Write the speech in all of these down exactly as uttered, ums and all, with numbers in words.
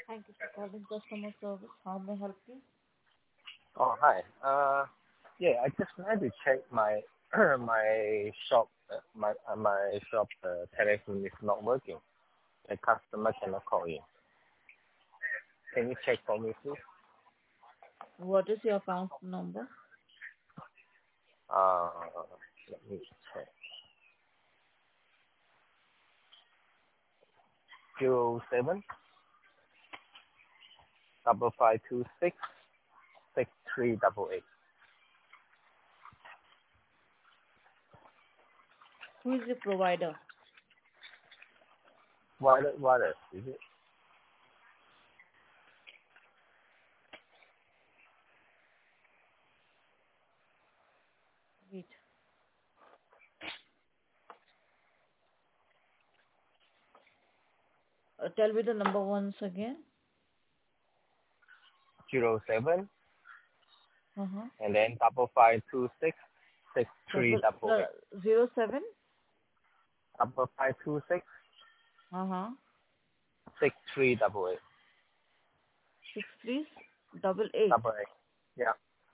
Thank you for calling customer service. How may I help you? Oh, hi. Uh, yeah, I just wanted to check my my shop uh, my uh, my shop uh, telephone is not working. The customer cannot call in. Can you check for me, please? What is your account number? Uh, let me check. Zero seven double five two six six three double eight. Who is the provider? What what is it? Wait. Uh, tell me the number once again. Zero seven Uh-huh. and then double five two six six three Double double no eight. zero seven. Double five two six Uh-huh. six three double eight. Six three double eight. Double eight. Yeah.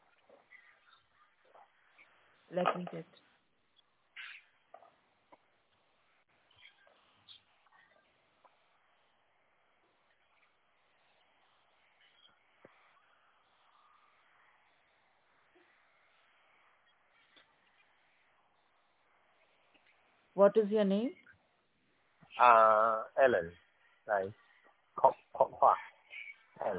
Let me check. What is your name? Uh, Ellen. Like, 扩扩话 and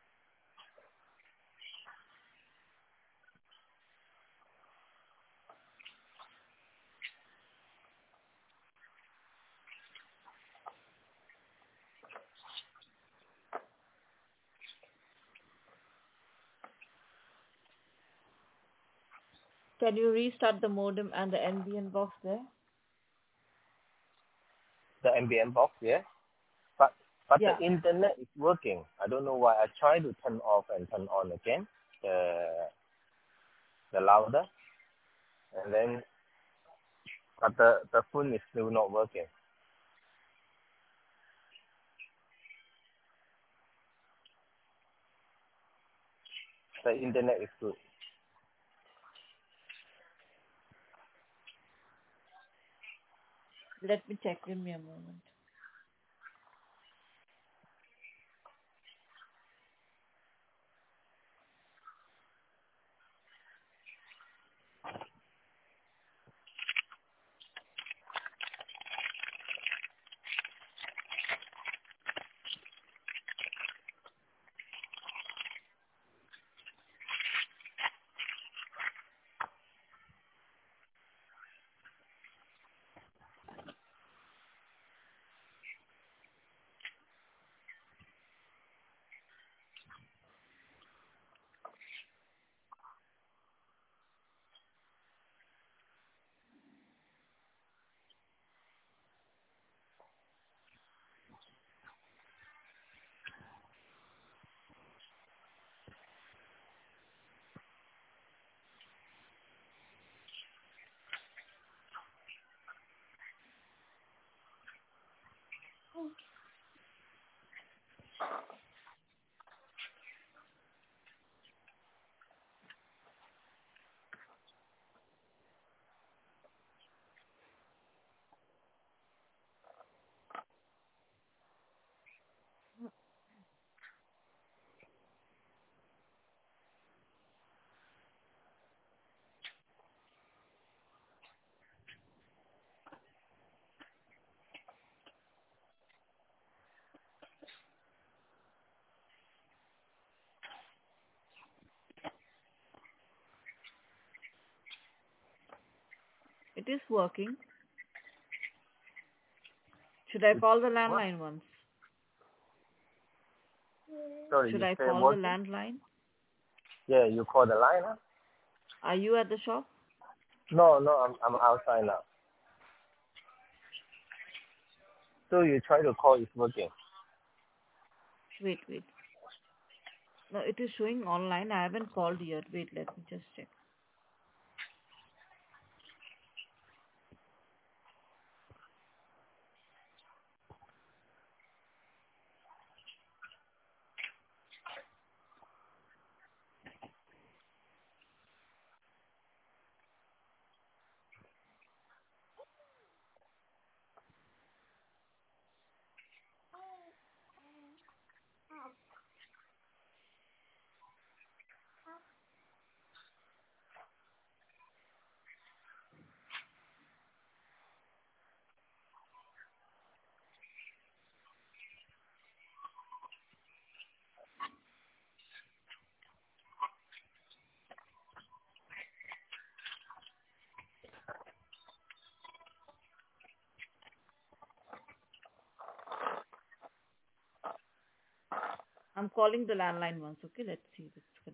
Can you restart the modem and the N B N box there? the ambient box, yeah. But but the Yeah. internet is working. I don't know why. I try to turn off and turn on again the the louder, and then but the the phone is still not working. The internet is good. Let me check. Give me a moment. It is working. Should I It's call the what? landline once? Sorry, Should you I say call the what? landline? Yeah, you call the line now? Are you at the shop? No, no, I'm I'm outside now. So you try to call, it's working. Wait, wait. No, it is showing online. I haven't called yet. Wait, let me just check. I'm calling the landline once. Okay, let's see if it's